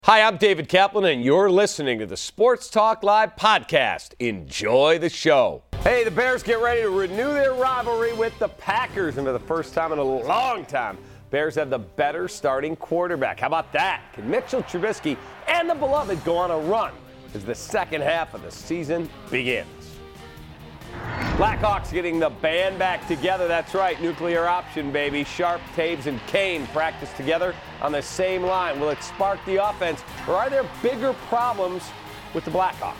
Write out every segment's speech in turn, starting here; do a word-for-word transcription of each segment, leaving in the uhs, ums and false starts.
Hi, I'm David Kaplan, and you're listening to the Sports Talk Live podcast. Enjoy the show. Hey, the Bears get ready to renew their rivalry with the Packers, and for the first time in a long time, Bears have the better starting quarterback. How about that? Can Mitchell Trubisky and the beloved go on a run as the second half of the season begins? Blackhawks getting the band back together. That's right, nuclear option, baby. Sharp, Taves, and Kane practice together on the same line. Will it spark the offense, or are there bigger problems with the Blackhawks?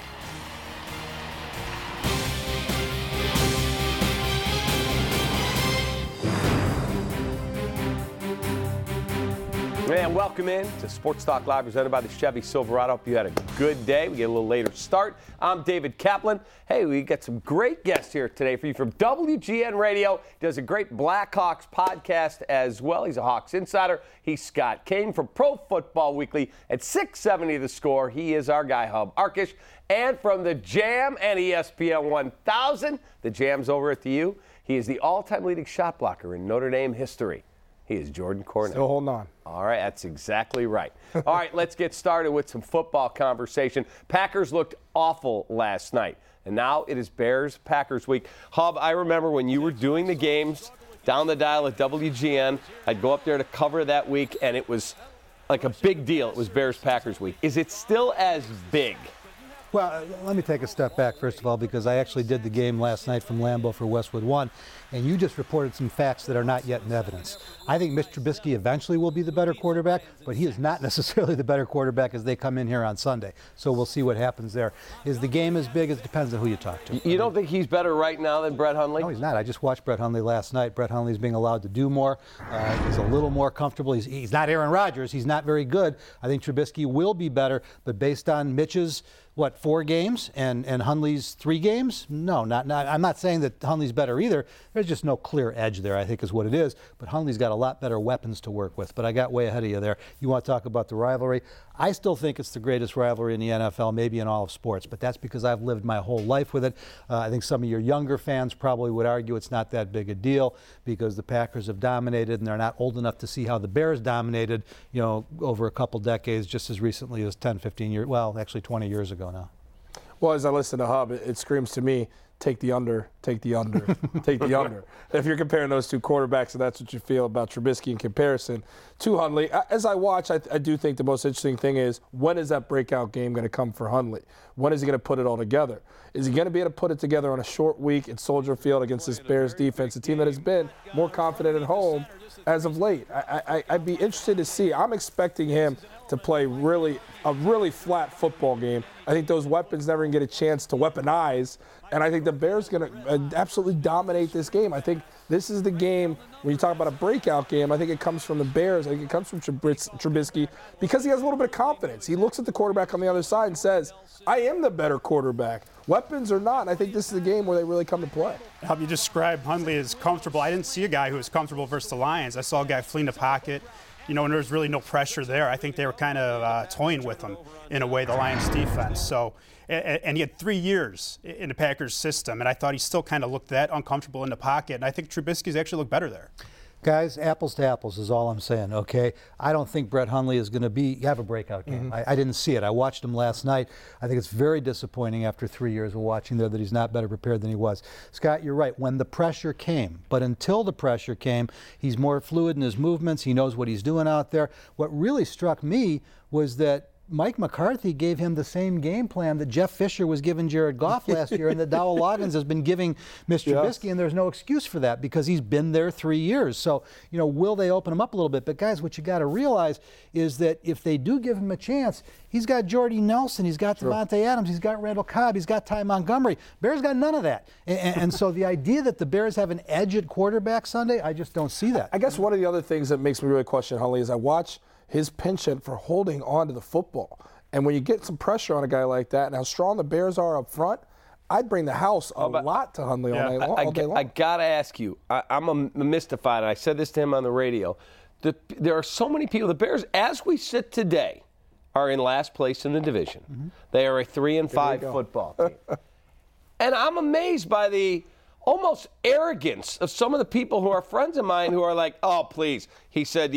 And welcome in to Sports Talk Live, presented by the Chevy Silverado. Hope you had a good day. We get a little later start. I'm David Kaplan. Hey, we got some great guests here today for you from W G N Radio. He does a great Blackhawks podcast as well. He's a Hawks insider. He's Scott Kane from Pro Football Weekly at six seventy The Score. He is our guy, Hub Arkush. And from the Jam and E S P N one thousand, the Jam's over at the U. He is the all-time leading shot blocker in Notre Dame history. He is Jordan Cornette. Still holding on. All right, that's exactly right. All right, let's get started with some football conversation. Packers looked awful last night, and now it is Bears-Packers week. Hub, I remember when you were doing the games down the dial at W G N, I'd go up there to cover that week, and it was like a big deal. It was Bears-Packers week. Is it still as big? Well, let me take a step back, first of all, because I actually did the game last night from Lambeau for Westwood One, and you just reported some facts that are not yet in evidence. I think Mitch Trubisky eventually will be the better quarterback, but he is not necessarily the better quarterback as they come in here on Sunday. So we'll see what happens there. Is the game as big? It depends on who you talk to. You don't think he's better right now than Brett Hundley? No, he's not. I just watched Brett Hundley last night. Brett Hundley's being allowed to do more. Uh, he's a little more comfortable. He's, he's not Aaron Rodgers. He's not very good. I think Trubisky will be better, but based on Mitch's what, four games and, and Hundley's three games? No, not, not. I'm not saying that Hundley's better either. There's just no clear edge there, I think is what it is. But Hundley's got a lot better weapons to work with. But I got way ahead of you there. You want to talk about the rivalry? I still think it's the greatest rivalry in the N F L, maybe in all of sports. But that's because I've lived my whole life with it. Uh, I think some of your younger fans probably would argue it's not that big a deal because the Packers have dominated and they're not old enough to see how the Bears dominated, you know, over a couple decades, just as recently as ten, fifteen years, well, actually twenty years ago now. Well, as I listen to Hub, it, it screams to me, take the under, take the under, take the under. If you're comparing those two quarterbacks, and that's what you feel about Trubisky in comparison to Hundley. As I watch, I, I do think the most interesting thing is, when is that breakout game going to come for Hundley? When is he going to put it all together? Is he going to be able to put it together on a short week at Soldier Field against this Bears defense, a team that has been more confident at home as of late? I, I, I'd be interested to see. I'm expecting him to play really a really flat football game. I think those weapons never can get a chance to weaponize, and I think the Bears are going to uh, absolutely dominate this game. I think this is the game, when you talk about a breakout game, I think it comes from the Bears. I think it comes from Trubisky because he has a little bit of confidence. He looks at the quarterback on the other side and says, I am the better quarterback. Weapons or not, I think this is a game where they really come to play. How you describe Hundley as comfortable. I didn't see a guy who was comfortable versus the Lions. I saw a guy flee in the pocket. You know, and there was really no pressure there. I think they were kind of uh, toying with him in a way, the Lions defense. So, and, and he had three years in the Packers system, and I thought he still kind of looked that uncomfortable in the pocket. And I think Trubisky's actually looked better there. Guys, apples to apples is all I'm saying, okay? I don't think Brett Hundley is going to be have a breakout game. Mm-hmm. I, I didn't see it. I watched him last night. I think it's very disappointing after three years of watching there that he's not better prepared than he was. Scott, you're right. When the pressure came, but until the pressure came, he's more fluid in his movements. He knows what he's doing out there. What really struck me was that Mike McCarthy gave him the same game plan that Jeff Fisher was giving Jared Goff last year, and that Dowell Loggins has been giving Mister Yes. Trubisky, and there's no excuse for that because he's been there three years. So, you know, will they open him up a little bit? But, guys, what you got to realize is that if they do give him a chance, he's got Jordy Nelson, he's got Sure. Devontae Adams, he's got Randall Cobb, he's got Ty Montgomery. Bears got none of that. And, and, and so the idea that the Bears have an edge at quarterback Sunday, I just don't see that. I guess one of the other things that makes me really question Hundley is I watch his penchant for holding on to the football. And when you get some pressure on a guy like that and how strong the Bears are up front, I'd bring the house a but, lot to Hundley yeah, all, night long, I, all day long. I got to ask you, I, I'm a, mystified, and I said this to him on the radio. The, there are so many people, the Bears, as we sit today, are in last place in the division. Mm-hmm. They are a three and five football team. And I'm amazed by the almost arrogance of some of the people who are friends of mine who are like, oh, please, he said to you,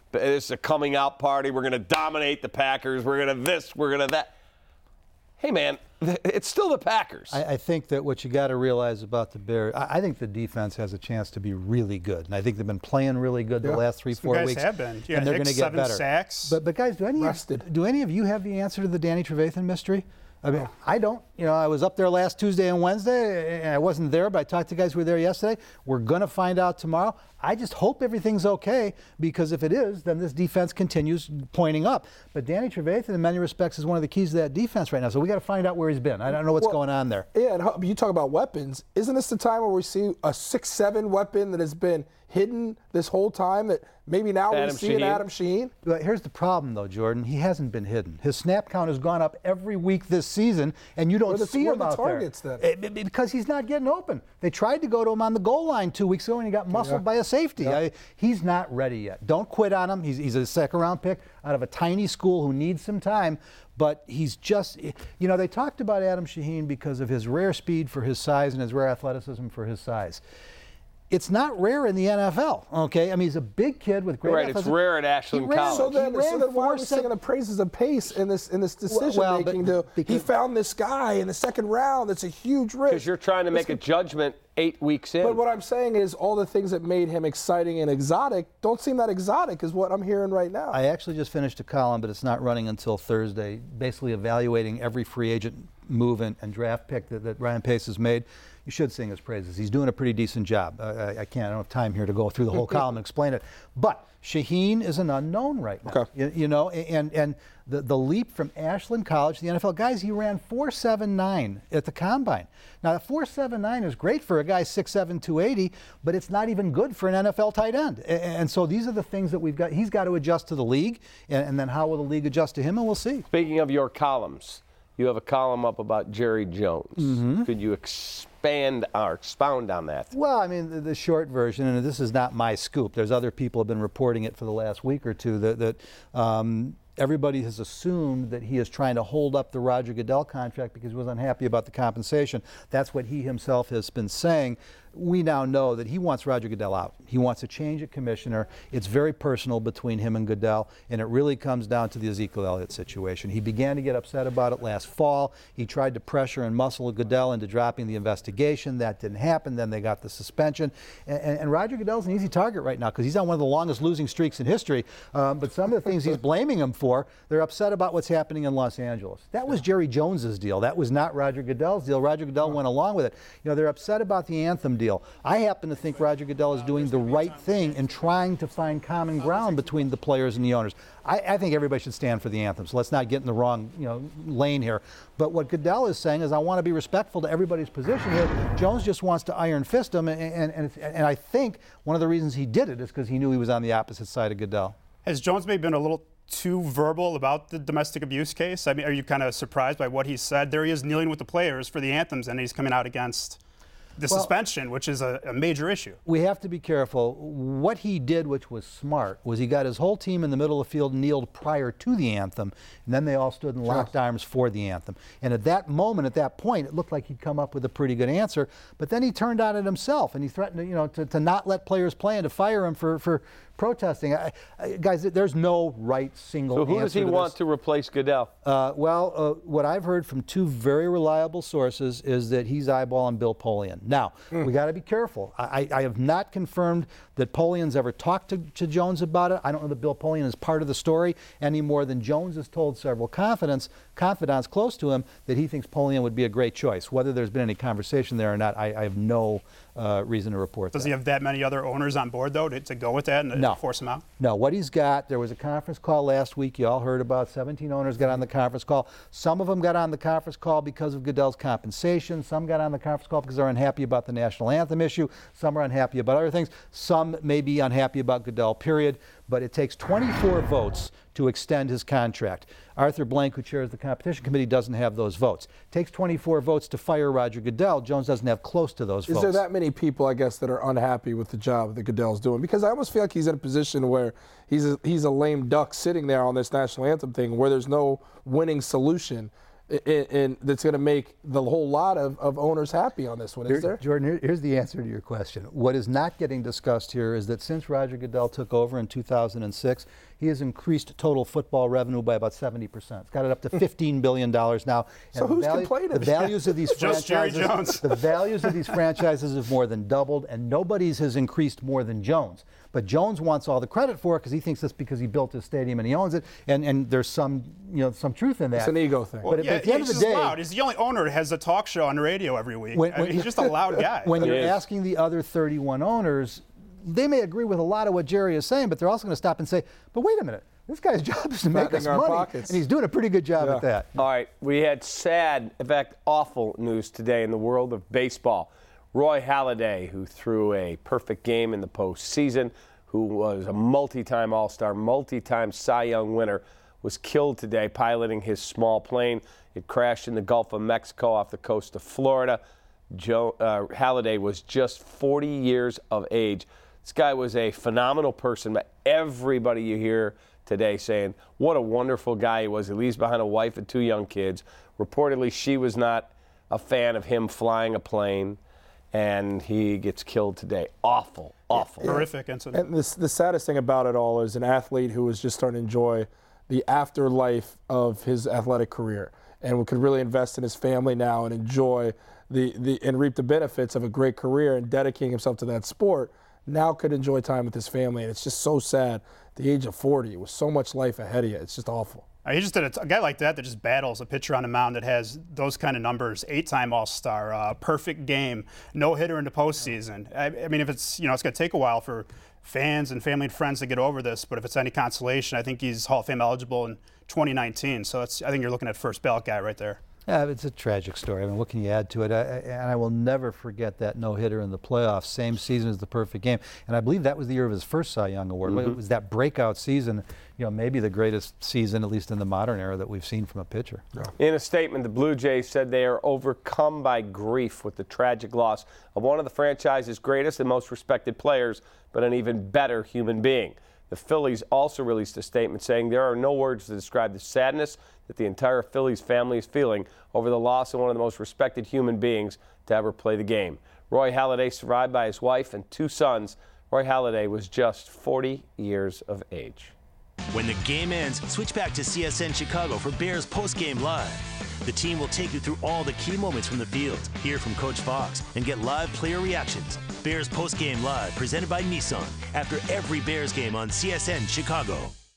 It's a coming out party. We're going to dominate the Packers. We're going to this. We're going to that. Hey, man, it's still the Packers. I, I think that what you got to realize about the Bears, I, I think the defense has a chance to be really good, and I think they've been playing really good the yeah. last three, Some four guys weeks. have been. Yeah, and they're going to get seven better. Sacks. But, but guys, do any of, do any of you have the answer to the Danny Trevathan mystery? I mean, I don't. You know, I was up there last Tuesday and Wednesday, and I wasn't there, but I talked to guys who were there yesterday. We're going to find out tomorrow. I just hope everything's okay, because if it is, then this defense continues pointing up. But Danny Trevathan, in many respects, is one of the keys to that defense right now. So we got to find out where he's been. I don't know what's well, going on there. Yeah, and you talk about weapons. Isn't this the time where we see a six seven weapon that has been hidden this whole time, that maybe now Adam we see an Shaheen. Adam Shaheen? But here's the problem, though, Jordan. He hasn't been hidden. His snap count has gone up every week this season, and you don't Where the- see where him the out targets, there. then? Eh, because he's not getting open. They tried to go to him on the goal line two weeks ago, and he got muscled Yeah. by a safety. Yeah. I, he's not ready yet. Don't quit on him. He's, he's a second-round pick out of a tiny school who needs some time. But he's just, you know, they talked about Adam Shaheen because of his rare speed for his size and his rare athleticism for his size. It's not rare in the N F L, okay? I mean, he's a big kid with great Right, it's athleticism. rare at Ashland He ran- College. So then, he ran so then why are we four singing sec- the praises of pace in this in this decision well, but making? To, he because- found this guy in the second round. That's a huge risk. Because you're trying to make a judgment eight weeks in. But what I'm saying is, all the things that made him exciting and exotic don't seem that exotic, is what I'm hearing right now. I actually just finished a column, but it's not running until Thursday, basically evaluating every free agent move and, and draft pick that, that Ryan Pace has made. You should sing his praises. He's doing a pretty decent job. Uh, I, I can't, I don't have time here to go through the whole column and explain it. But Shaheen is an unknown right now. Okay. You, you know, and, and the, the leap from Ashland College to the N F L, guys, he ran four seven nine at the Combine. Now, four seven nine is great for a guy six seven, two eighty, but it's not even good for an N F L tight end. And, and so these are the things that we've got. He's got to adjust to the league, and, and then how will the league adjust to him, and we'll see. Speaking of your columns, you have a column up about Jerry Jones. Mm-hmm. Could you expand or expound on that? Well, I mean, the, the short version, and this is not my scoop. There's other people who have been reporting it for the last week or two, that, that um, everybody has assumed that he is trying to hold up the Roger Goodell contract because he was unhappy about the compensation. That's what he himself has been saying. We now know that he wants Roger Goodell out. He wants a change of commissioner. It's very personal between him and Goodell, and it really comes down to the Ezekiel Elliott situation. He began to get upset about it last fall. He tried to pressure and muscle Goodell into dropping the investigation. That didn't happen. Then they got the suspension. And, and, and Roger Goodell's an easy target right now because he's on one of the longest losing streaks in history. Um, but some of the things he's blaming him for, they're upset about what's happening in Los Angeles. That was Jerry Jones's deal. That was not Roger Goodell's deal. Roger Goodell went along with it. You know, they're upset about the anthem deal. I happen to think Roger Goodell is doing the right thing in trying to find common ground between the players and the owners. I, I think everybody should stand for the anthem, so let's not get in the wrong you know, lane here. But what Goodell is saying is, I want to be respectful to everybody's position here. Jones just wants to iron fist him, and, and, and, and I think one of the reasons he did it is because he knew he was on the opposite side of Goodell. Has Jones maybe been a little too verbal about the domestic abuse case? I mean, are you kind of surprised by what he said? There he is kneeling with the players for the anthems, and he's coming out against the Well, suspension, which is a, a major issue. We have to be careful. What he did, which was smart, was he got his whole team in the middle of the field kneeled prior to the anthem, and then they all stood and locked arms for the anthem. And at that moment, at that point, it looked like he'd come up with a pretty good answer. But then he turned on it himself, and he threatened, you know, to, to not let players play and to fire him for, for protesting. I, I, guys, there's no right single So who answer does he to want this. to replace Goodell? Uh, well, uh, what I've heard from two very reliable sources is that he's eyeballing Bill Polian. Now, Mm. we got to be careful. I, I have not confirmed that Polian's ever talked to, to Jones about it. I don't know that Bill Polian is part of the story any more than Jones has told several confidants, confidants close to him that he thinks Polian would be a great choice. Whether there's been any conversation there or not, I, I have no uh, reason to report Does that. he have that many other owners on board, though, to, to go with that and No. force him out? No, what he's got, there was a conference call last week. You all heard about seventeen owners got on the conference call. Some of them got on the conference call because of Goodell's compensation. Some got on the conference call because they're unhappy about the national anthem issue. Some are unhappy about other things. Some may be unhappy about Goodell, period. But it takes twenty-four votes to extend his contract. Arthur Blank, who chairs the competition committee, doesn't have those votes. It takes twenty-four votes to fire Roger Goodell. Jones doesn't have close to those Is votes. there that many people, I guess, that are unhappy with the job that Goodell's doing? Because I almost feel like he's in a position where he's a, he's a lame duck sitting there on this national anthem thing where there's no winning solution. and, and that's going to make the whole lot of, of owners happy on this one, is Here, there? Jordan, here- here's the answer to your question. What is not getting discussed here is that since Roger Goodell took over in two thousand six, he has increased total football revenue by about seventy percent. It's got it up to fifteen billion dollars now. So And the who's value- complaining? The values of these Just Jerry franchises, Jones. the values of these franchises have more than doubled, and nobody's has increased more than Jones. But Jones wants all the credit for it because he thinks that's because he built his stadium and he owns it, and, and there's some, you know, some truth in that. It's an ego thing. But, Yeah, but at the end of he's the just day, loud. He's the only owner that has a talk show on the radio every week. When- I mean, when- he's just a loud guy. when you're is. asking the other thirty-one owners, they may agree with a lot of what Jerry is saying, but they're also going to stop and say, but wait a minute, this guy's job is to make Fattening us our money, pockets. and he's doing a pretty good job Yeah. at that. All right, we had sad, in fact, awful news today in the world of baseball. Roy Halladay, who threw a perfect game in the postseason, who was a multi-time All-Star, multi-time Cy Young winner, was killed today piloting his small plane. It crashed in the Gulf of Mexico off the coast of Florida. Joe uh, Halladay was just forty years of age. This guy was a phenomenal person, but everybody you hear today saying what a wonderful guy he was. He leaves behind a wife and two young kids. Reportedly, she was not a fan of him flying a plane, and he gets killed today. Awful, awful. Horrific incident. And this, the saddest thing about it all is an athlete who was just starting to enjoy the afterlife of his athletic career and could really invest in his family now and enjoy the, the and reap the benefits of a great career and dedicating himself to that sport, now could enjoy time with his family. And it's just so sad. At the age of forty, with so much life ahead of you, it's just awful. Uh, He just did a, a guy like that that just battles a pitcher on the mound that has those kind of numbers, eight-time All-Star, uh, perfect game, no hitter in the postseason. I, I mean, if it's you know, it's going to take a while for fans and family and friends to get over this. But if it's any consolation, I think he's Hall of Fame eligible in twenty nineteen. So it's, I think you're looking at first ballot guy right there. Yeah, it's a tragic story. I mean, what can you add to it? I, I, and I will never forget that no-hitter in the playoffs, same season as the perfect game. And I believe that was the year of his first Cy Young Award. Mm-hmm. It was that breakout season, you know, maybe the greatest season, at least in the modern era, that we've seen from a pitcher. Yeah. In a statement, the Blue Jays said they are overcome by grief with the tragic loss of one of the franchise's greatest and most respected players, but an even better human being. The Phillies also released a statement saying there are no words to describe the sadness that the entire Phillies family is feeling over the loss of one of the most respected human beings to ever play the game. Roy Halladay, survived by his wife and two sons. Roy Halladay was just forty years of age. When the game ends, switch back to C S N Chicago for Bears Postgame Live. The team will take you through all the key moments from the field, hear from Coach Fox, and get live player reactions. Bears Postgame Live, presented by Nissan, after every Bears game on C S N Chicago.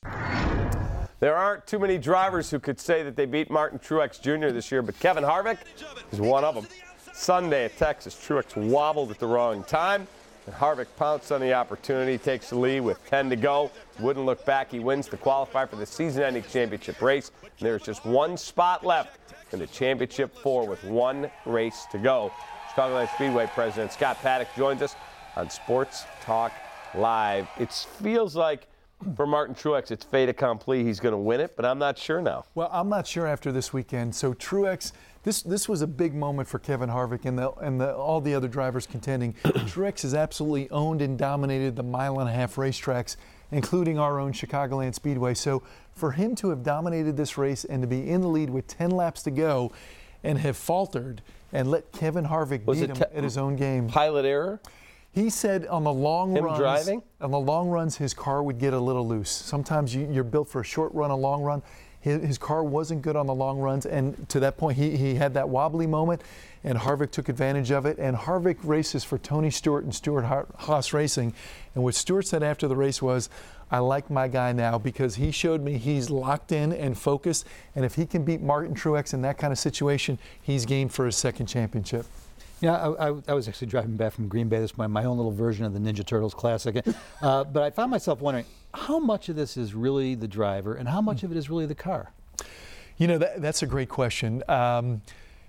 There aren't too many drivers who could say that they beat Martin Truex Junior this year, but Kevin Harvick is one of them. Sunday at Texas, Truex wobbled at the wrong time, and Harvick pounced on the opportunity, takes the lead with ten to go. Wouldn't look back. He wins to qualify for the season-ending championship race. And there's just one spot left in the championship four with one race to go. Chicagoland Speedway President Scott Paddock joins us on Sports Talk Live. It feels like for Martin Truex, it's fait accompli. He's going to win it, but I'm not sure now. Well, I'm not sure after this weekend. So Truex, this this was a big moment for Kevin Harvick and the and the, all the other drivers contending. Truex has absolutely owned and dominated the mile and a half racetracks, including our own Chicagoland Speedway. So for him to have dominated this race and to be in the lead with ten laps to go, and have faltered and let Kevin Harvick Was beat it him te- at his own game. Pilot error? He said on the long Him runs, driving? on the long runs, his car would get a little loose. Sometimes you, you're built for a short run, a long run. His, his car wasn't good on the long runs, and to that point, he, he had that wobbly moment, and Harvick took advantage of it. And Harvick races for Tony Stewart and Stewart Haas Racing, and what Stewart said after the race was, I like my guy now because he showed me he's locked in and focused, and if he can beat Martin Truex in that kind of situation, he's game for his second championship. Yeah, I, I, I was actually driving back from Green Bay this morning, my own little version of the Ninja Turtles classic. Uh, but I found myself wondering, how much of this is really the driver and how much of it is really the car? You know, that, that's a great question. Um,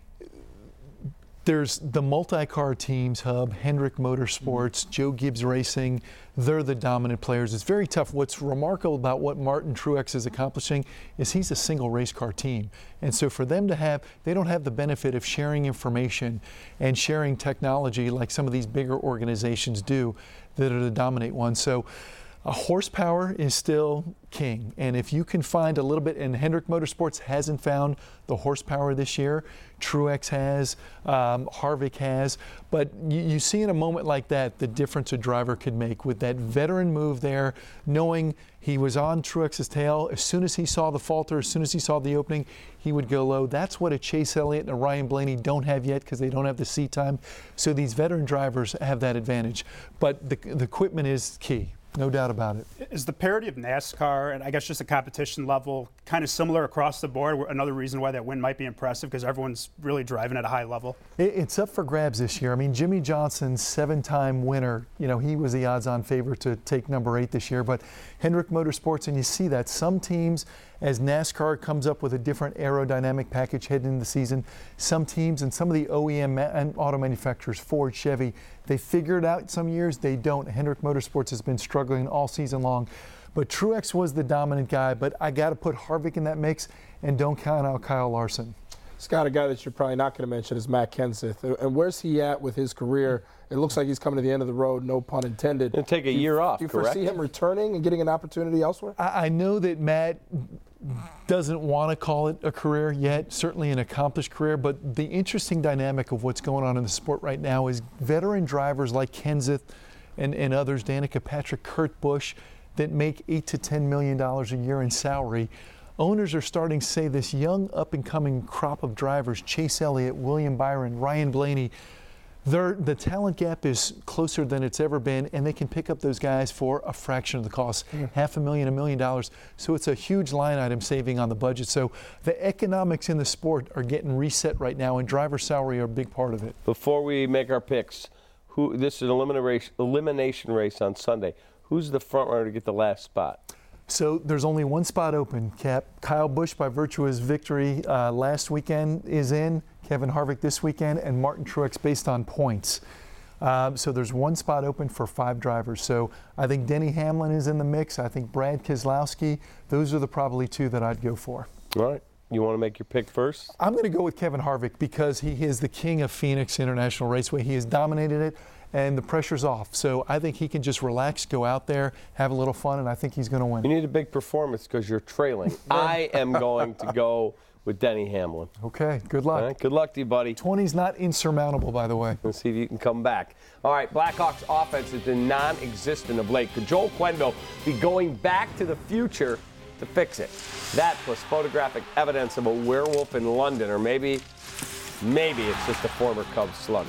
There's the multi-car teams, Hub, Hendrick Motorsports, Joe Gibbs Racing. They're the dominant players. It's very tough. What's remarkable about what Martin Truex is accomplishing is he's a single race car team. And so for them to have, they don't have the benefit of sharing information and sharing technology like some of these bigger organizations do that are the dominant ones. So A horsepower is still king, and if you can find a little bit, and Hendrick Motorsports hasn't found the horsepower this year, Truex has, um, Harvick has, but you, you see in a moment like that the difference a driver could make with that veteran move there, knowing he was on Truex's tail. As soon as he saw the falter, as soon as he saw the opening, he would go low. That's what a Chase Elliott and a Ryan Blaney don't have yet because they don't have the seat time. So these veteran drivers have that advantage, but the, the equipment is key. No doubt about it. Is the parity of NASCAR and I guess just the competition level kind of similar across the board? Another reason why that win might be impressive because everyone's really driving at a high level. It's up for grabs this year. I mean, Jimmy Johnson, seven-time winner, you know, he was the odds-on favorite to take number eight this year. But Hendrick Motorsports, and you see that some teams, as NASCAR comes up with a different aerodynamic package heading into the season, some teams and some of the O E M and auto manufacturers, Ford, Chevy, they figure it out some years, they don't. Hendrick Motorsports has been struggling all season long. But Truex was the dominant guy, but I got to put Harvick in that mix, and don't count out Kyle Larson. Scott, a guy that you're probably not going to mention is Matt Kenseth. And where's he at with his career? It looks like he's coming to the end of the road, no pun intended. He'll take a year off, Do you correct? foresee him returning and getting an opportunity elsewhere? I, I know that Matt doesn't want to call it a career yet, certainly an accomplished career, but the interesting dynamic of what's going on in the sport right now is veteran drivers like Kenseth and, and others, Danica Patrick, Kurt Busch, that make eight to ten million dollars a year in salary. Owners are starting to say this young up-and-coming crop of drivers, Chase Elliott, William Byron, Ryan Blaney, they're, the talent gap is closer than it's ever been, and they can pick up those guys for a fraction of the cost, mm. half a million, a million dollars. So it's a huge line item saving on the budget. So the economics in the sport are getting reset right now, and driver salary are a big part of it. Before we make our picks, who this is an elimination, elimination race on Sunday. Who's the front runner to get the last spot? So there's only one spot open, Cap. Kyle Busch, by virtue of his victory uh, last weekend, is in. Kevin Harvick this weekend, and Martin Truex based on points. Um, so there's one spot open for five drivers. So I think Denny Hamlin is in the mix. I think Brad Keselowski. Those are the probably two that I'd go for. All right. You want to make your pick first? I'm going to go with Kevin Harvick because he is the king of Phoenix International Raceway. He has dominated it, and the pressure's off. So I think he can just relax, go out there, have a little fun, and I think he's going to win. You need a big performance because you're trailing. I am going to go with Denny Hamlin. Okay, good luck. All right, good luck to you, buddy. twenty's not insurmountable, by the way. Let's see if you can come back. All right, Blackhawks offense has been non-existent of late. Could Joel Quenneville be going back to the future to fix it? That plus photographic evidence of a werewolf in London, or maybe, maybe it's just a former Cubs slugger.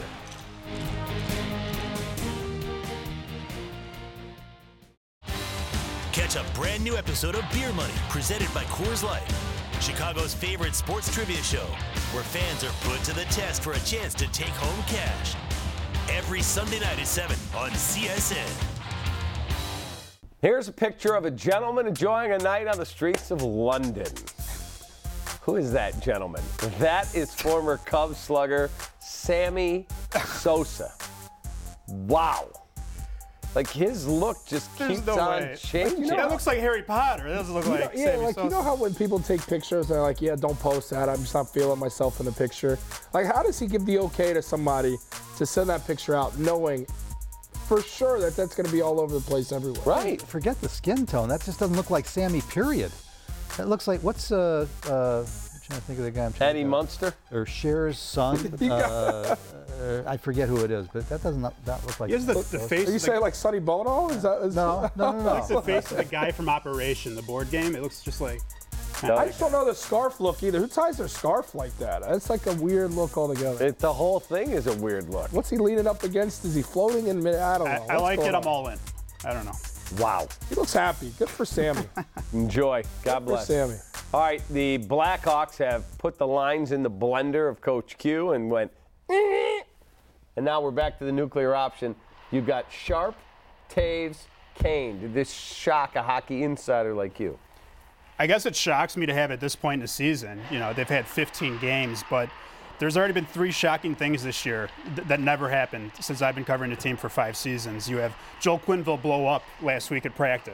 Catch a brand new episode of Beer Money, presented by Coors Light, Chicago's favorite sports trivia show, where fans are put to the test for a chance to take home cash. Every Sunday night at seven on C S N. Here's a picture of a gentleman enjoying a night on the streets of London. Who is that gentleman? That is former Cubs slugger Sammy Sosa. Wow. Like, his look just There's keeps no on way. changing. You know, that looks like Harry Potter. It doesn't look You know, like yeah, Sammy like Sosa. you know how when people take pictures, they're like, "Yeah, don't post that. I'm just not feeling myself in the picture." Like, how does he give the okay to somebody to send that picture out, knowing for sure that that's going to be all over the place everywhere? Right. Forget the skin tone. That just doesn't look like Sammy, period. That looks like, what's, uh, uh, I'm trying to think of the guy. I'm trying Eddie to, Munster? Or Cher's son. uh, uh, I forget who it is, but that doesn't not, that look like. He has the, the face. Are you of the, saying like Sonny Bono? Is that? Is No, no, no, no. like the face of the guy from Operation, the board game. It looks just like. I just don't know the scarf look either. Who ties their scarf like that? That's like a weird look altogether. It, the whole thing is a weird look. What's he leaning up against? Is he floating in mid? I don't know. I, I What's like going it. I'm on? all in. I don't know. Wow. He looks happy. Good for Sammy. Enjoy. God Good bless. for Sammy. All right, the Blackhawks have put the lines in the blender of Coach Q and went, eh. And now we're back to the nuclear option. You've got Sharp, Taves, Kane. Did this shock a hockey insider like you? I guess it shocks me to have at this point in the season. You know, they've had fifteen games, but there's already been three shocking things this year th- that never happened since I've been covering the team for five seasons. You have Joel Quenneville blow up last week at practice.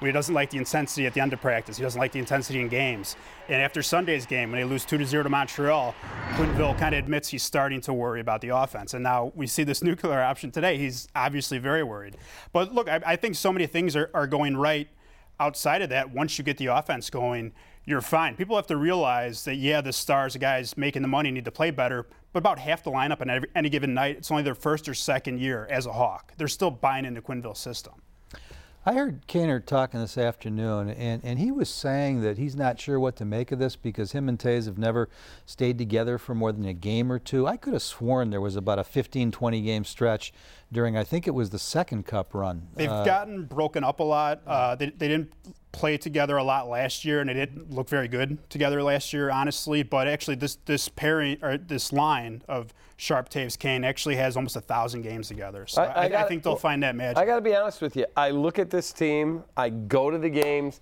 when he doesn't like the intensity at the end of practice. He doesn't like the intensity in games. And after Sunday's game, when they lose two to zero to Montreal, Quenneville kind of admits he's starting to worry about the offense. And now we see this nuclear option today. He's obviously very worried. But look, I, I think so many things are, are going right outside of that. Once you get the offense going, you're fine. People have to realize that, yeah, the stars, the guys making the money need to play better, but about half the lineup on every, any given night, it's only their first or second year as a Hawk. They're still buying into Quenneville's system. I heard Kaner talking this afternoon, and, and he was saying that he's not sure what to make of this because him and Taze have never stayed together for more than a game or two. I could have sworn there was about a fifteen, twenty game stretch during, I think it was the second Cup run. They've uh, gotten broken up a lot. Uh, they, they didn't play together a lot last year, and they didn't look very good together last year, honestly. But actually, this this pairing or this line of Sharp, Taves, Kane actually has almost a thousand games together. So I, I, gotta, I think they'll find that magic. I got to be honest with you. I look at this team. I go to the games.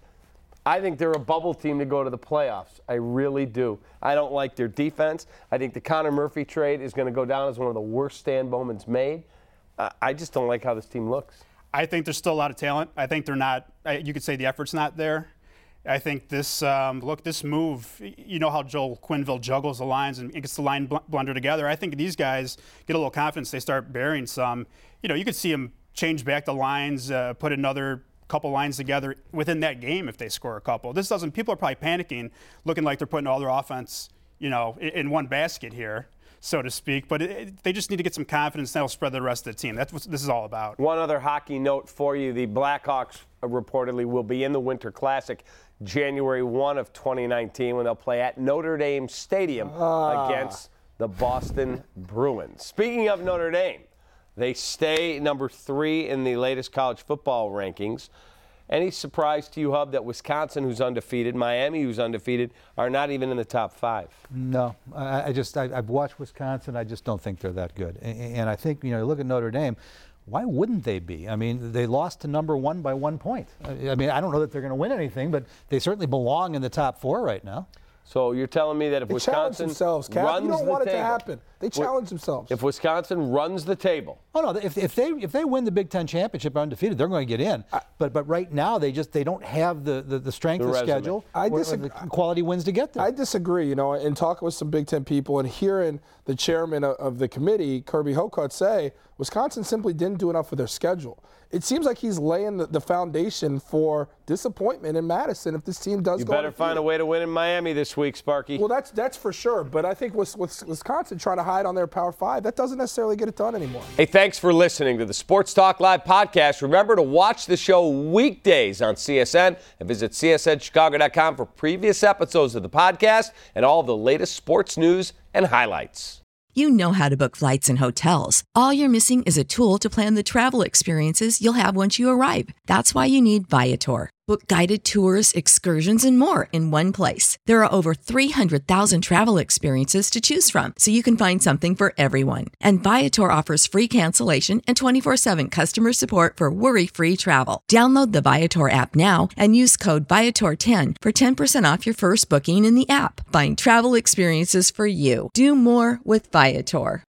I think they're a bubble team to go to the playoffs. I really do. I don't like their defense. I think the Connor Murphy trade is going to go down as one of the worst Stan Bowman's made. Uh, I just don't like how this team looks. I think there's still a lot of talent. I think they're not, you could say the effort's not there. I think this, um, look, this move, you know how Joel Quenneville juggles the lines and gets the line bl- blender together. I think these guys get a little confidence. They start bearing some. You know, you could see them change back the lines, uh, put another couple lines together within that game if they score a couple. This doesn't, people are probably panicking, looking like they're putting all their offense, you know, in, in one basket here, so to speak. But it, it, they just need to get some confidence. That'll spread the rest of the team. That's what this is all about. One other hockey note for you. The Blackhawks reportedly will be in the Winter Classic January first of twenty nineteen when they'll play at Notre Dame Stadium ah. against the Boston Bruins. Speaking of Notre Dame, they stay number three in the latest college football rankings. Any surprise to you, Hub, that Wisconsin, who's undefeated, Miami, who's undefeated, are not even in the top five? No. I, I just, I, I've watched Wisconsin. I just don't think they're that good. And, and I think, you know, look at Notre Dame. Why wouldn't they be? I mean, they lost to number one by one point. I mean, I don't know that they're going to win anything, but they certainly belong in the top four right now. So you're telling me that if they Wisconsin themselves, Cap. runs you don't the want table, it to happen. They challenge themselves. If Wisconsin runs the table. Oh no! If, if they if they win the Big Ten championship undefeated, they're going to get in. I, but but right now they just they don't have the, the, the strength the of resume. schedule. I or, disagree. Or the quality wins to get there. I disagree. You know, in talking with some Big Ten people and hearing the chairman of, of the committee, Kirby Hocutt, say Wisconsin simply didn't do enough with their schedule. It seems like he's laying the, the foundation for disappointment in Madison if this team does you go You better find a way to win in Miami this week, Sparky. Well, that's that's for sure. But I think with, with Wisconsin trying to hide on their Power Five, that doesn't necessarily get it done anymore. Hey, thanks for listening to the Sports Talk Live podcast. Remember to watch the show weekdays on C S N and visit C S N Chicago dot com for previous episodes of the podcast and all of the latest sports news and highlights. You know how to book flights and hotels. All you're missing is a tool to plan the travel experiences you'll have once you arrive. That's why you need Viator. Book guided tours, excursions, and more in one place. There are over three hundred thousand travel experiences to choose from, so you can find something for everyone. And Viator offers free cancellation and twenty-four seven customer support for worry-free travel. Download the Viator app now and use code Viator ten for ten percent off your first booking in the app. Find travel experiences for you. Do more with Viator.